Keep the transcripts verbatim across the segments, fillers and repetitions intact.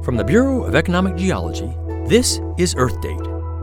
From the Bureau of Economic Geology, this is Earth Date.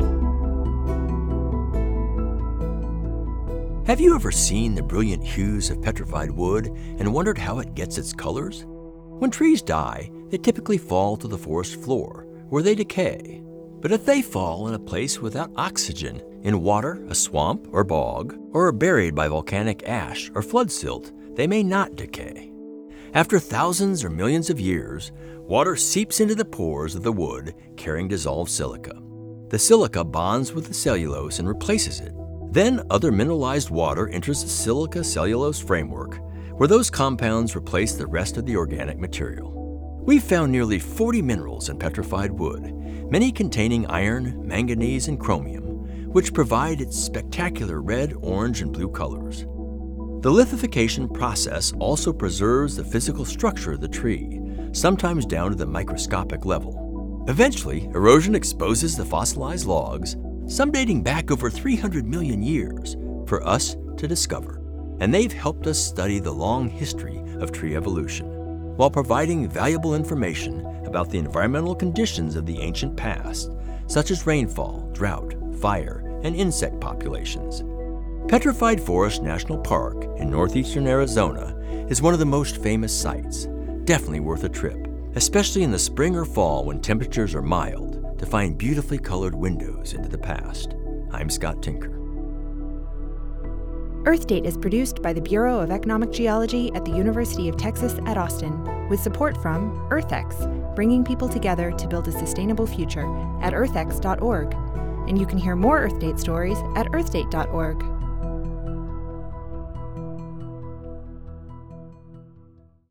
Have you ever seen the brilliant hues of petrified wood and wondered how it gets its colors? When trees die, they typically fall to the forest floor, where they decay. But if they fall in a place without oxygen, in water, a swamp or bog, or are buried by volcanic ash or flood silt, they may not decay. After thousands or millions of years, water seeps into the pores of the wood carrying dissolved silica. The silica bonds with the cellulose and replaces it. Then other mineralized water enters the silica-cellulose framework, where those compounds replace the rest of the organic material. We've found nearly forty minerals in petrified wood, many containing iron, manganese, and chromium, which provide its spectacular red, orange, and blue colors. The lithification process also preserves the physical structure of the tree, sometimes down to the microscopic level. Eventually, erosion exposes the fossilized logs, some dating back over three hundred million years, for us to discover. And they've helped us study the long history of tree evolution, while providing valuable information about the environmental conditions of the ancient past, such as rainfall, drought, fire, and insect populations. Petrified Forest National Park in northeastern Arizona is one of the most famous sites. Definitely worth a trip, especially in the spring or fall when temperatures are mild, to find beautifully colored windows into the past. I'm Scott Tinker. Earth Date is produced by the Bureau of Economic Geology at the University of Texas at Austin, with support from EarthX, bringing people together to build a sustainable future at earth x dot org. And you can hear more Earth Date stories at earth date dot org.